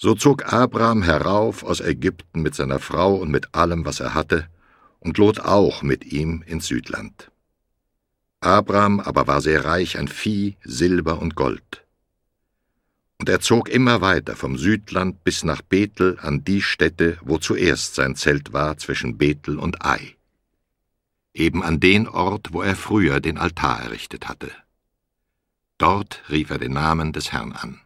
So zog Abram herauf aus Ägypten mit seiner Frau und mit allem, was er hatte, und Lot auch mit ihm ins Südland. Abram aber war sehr reich an Vieh, Silber und Gold. Und er zog immer weiter vom Südland bis nach Bethel an die Stätte, wo zuerst sein Zelt war zwischen Bethel und Ai, eben an den Ort, wo er früher den Altar errichtet hatte. Dort rief er den Namen des Herrn an.